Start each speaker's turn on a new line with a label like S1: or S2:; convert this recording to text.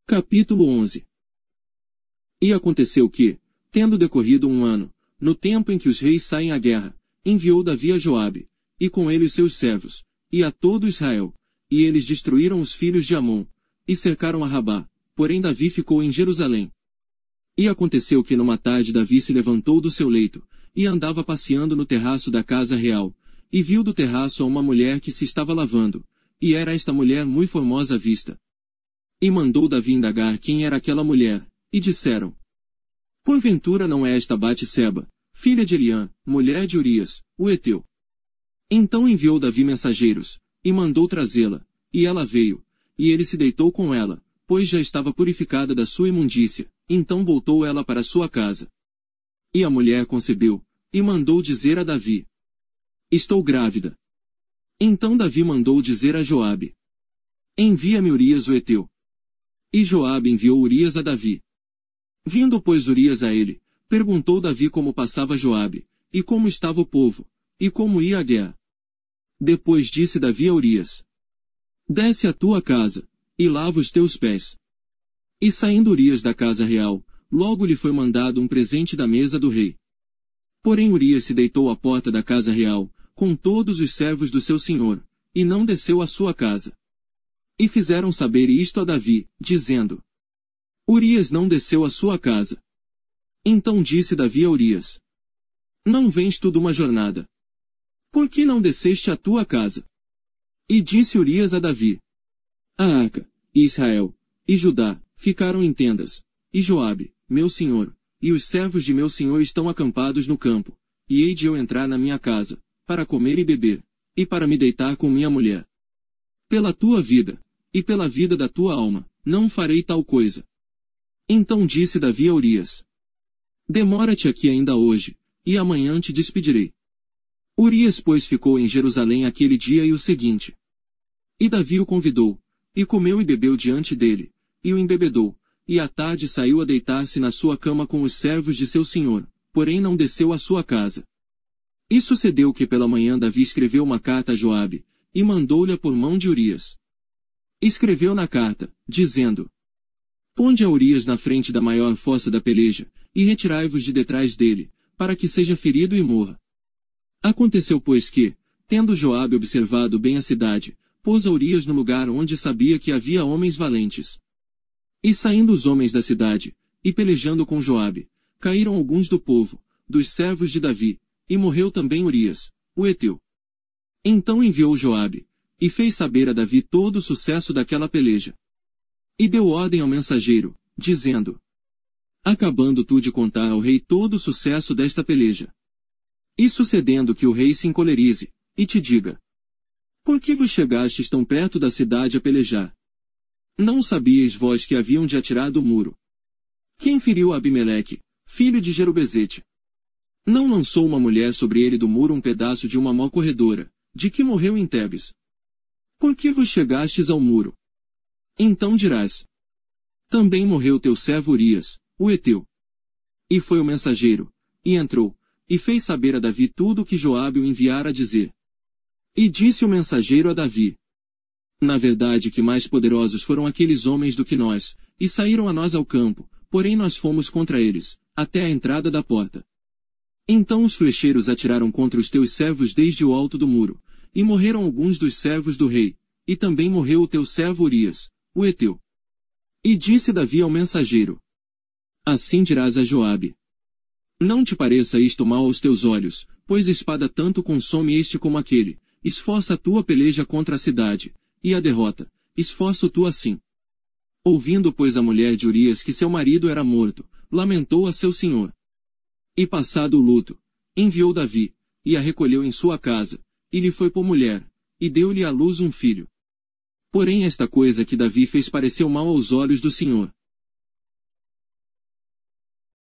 S1: Capítulo 11. E aconteceu que, tendo decorrido 1 ano, no tempo em que os reis saem à guerra, enviou Davi a Joabe, e com ele os seus servos, e a todo Israel, e eles destruíram os filhos de Amon, e cercaram a Rabá, porém Davi ficou em Jerusalém. E aconteceu que numa tarde Davi se levantou do seu leito, e andava passeando no terraço da casa real, e viu do terraço a uma mulher que se estava lavando, e era esta mulher muito formosa à vista. E mandou Davi indagar quem era aquela mulher, e disseram: porventura não é esta Batseba, filha de Eliã, mulher de Urias, o heteu? Então enviou Davi mensageiros, e mandou trazê-la, e ela veio, e ele se deitou com ela, pois já estava purificada da sua imundícia, então voltou ela para sua casa. E a mulher concebeu, e mandou dizer a Davi: estou grávida. Então Davi mandou dizer a Joabe: envia-me Urias o heteu. E Joabe enviou Urias a Davi. Vindo pois Urias a ele, perguntou Davi como passava Joabe, e como estava o povo, e como ia a guerra. Depois disse Davi a Urias: desce à tua casa, e lava os teus pés. E saindo Urias da casa real, logo lhe foi mandado um presente da mesa do rei. Porém Urias se deitou à porta da casa real, com todos os servos do seu senhor, e não desceu à sua casa. E fizeram saber isto a Davi, dizendo: Urias não desceu à sua casa. Então disse Davi a Urias: não vens tu de uma jornada? Por que não desceste à tua casa? E disse Urias a Davi: a Arca, e Israel, e Judá, ficaram em tendas, e Joabe, meu senhor, e os servos de meu senhor estão acampados no campo, e hei de eu entrar na minha casa, para comer e beber, e para me deitar com minha mulher. Pela tua vida, e pela vida da tua alma, não farei tal coisa. Então disse Davi a Urias: demora-te aqui ainda hoje, e amanhã te despedirei. Urias pois ficou em Jerusalém aquele dia e o seguinte. E Davi o convidou, e comeu e bebeu diante dele, e o embebedou, e à tarde saiu a deitar-se na sua cama com os servos de seu senhor, porém não desceu à sua casa. E sucedeu que pela manhã Davi escreveu uma carta a Joabe, e mandou-lhe por mão de Urias. Escreveu na carta, dizendo: ponde a Urias na frente da maior fossa da peleja, e retirai-vos de detrás dele, para que seja ferido e morra. Aconteceu pois que, tendo Joabe observado bem a cidade, pôs a Urias no lugar onde sabia que havia homens valentes. E saindo os homens da cidade, e pelejando com Joabe, caíram alguns do povo, dos servos de Davi, e morreu também Urias, o heteu. Então enviou Joabe, e fez saber a Davi todo o sucesso daquela peleja. E deu ordem ao mensageiro, dizendo: acabando tu de contar ao rei todo o sucesso desta peleja. E sucedendo que o rei se encolerize, e te diga: por que vos chegastes tão perto da cidade a pelejar? Não sabíeis vós que haviam de atirar do muro? Quem feriu Abimeleque, filho de Jerubezete? Não lançou uma mulher sobre ele do muro um pedaço de uma mó corredora, de que morreu em Tebes? Por que vos chegastes ao muro? Então dirás: também morreu teu servo Urias, o heteu. E foi o mensageiro, e entrou, e fez saber a Davi tudo o que Joabe o enviara a dizer. E disse o mensageiro a Davi: na verdade que mais poderosos foram aqueles homens do que nós, e saíram a nós ao campo, porém nós fomos contra eles, até a entrada da porta. Então os flecheiros atiraram contra os teus servos desde o alto do muro, e morreram alguns dos servos do rei, e também morreu o teu servo Urias, o heteu. E disse Davi ao mensageiro: assim dirás a Joabe: não te pareça isto mal aos teus olhos, pois espada tanto consome este como aquele, esforça a tua peleja contra a cidade, e a derrota, esforça tu assim. Ouvindo pois a mulher de Urias que seu marido era morto, lamentou a seu senhor. E passado o luto, enviou Davi, e a recolheu em sua casa, e lhe foi por mulher, e deu-lhe à luz um filho. Porém esta coisa que Davi fez pareceu mal aos olhos do Senhor.